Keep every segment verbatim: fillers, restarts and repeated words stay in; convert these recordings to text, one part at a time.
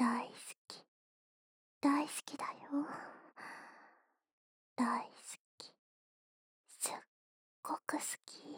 大好き、大好きだよ。大好き、すっごく好き。好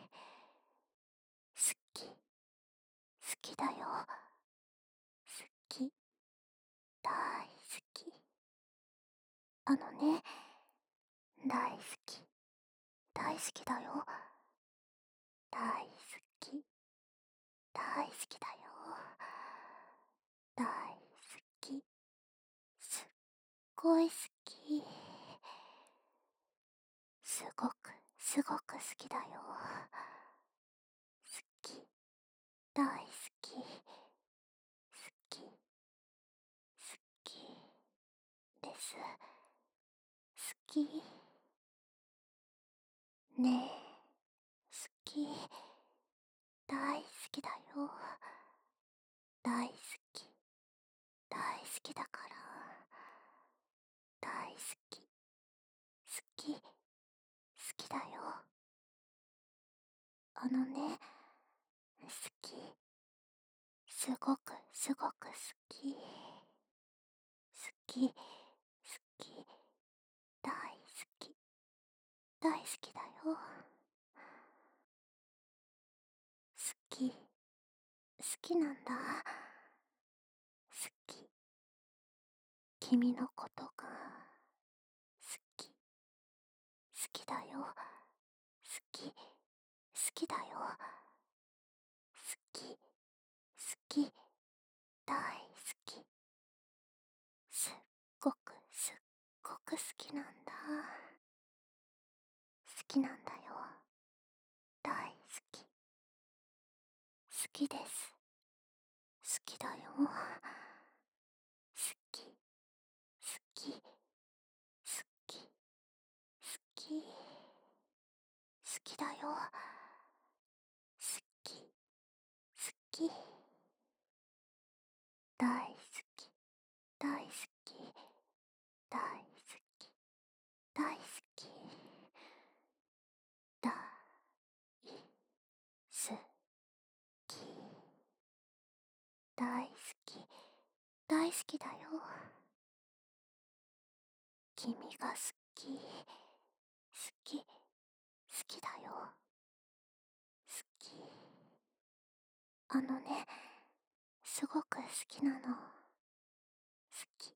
き、好きだよ。好き、大好き。あのね、大好き、大好きだよ。大好き、大好きだよ。大好き、すっごい好き。すごく、すごく好きだよ。好き、大好き、好き、好きです。好き。ねえ、好き。大好きだよ。大好き、大好きだから。大好き、好き、好きだよ。あのね、好き。すごく、すごく好き。好き、好き、大好き、大好きだよ。好き、好きなんだ。好き、君のことが好き、好きだよ。好き、好きだよ。好き、好き、大好き。すっごく、すっごく好きなんだ。好きなんだよ。大好き。好きです。好きだよ。好き、好き、好き、好き、好きだよ。好き、好き、大好き、大好き、大好き、大好き、大好き、大好き、大好きだよ。君が好き、好き、好きだよ。好き。あのね、すごく好きなの。好き。好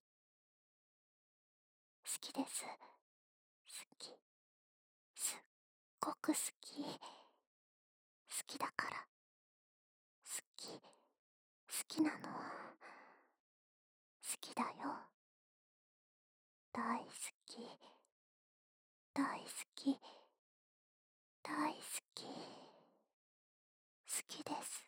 きです。好き。すっごく好き。好きだから。好き。好きなの。好きだよ。大好き。大好き。大好き。好きです。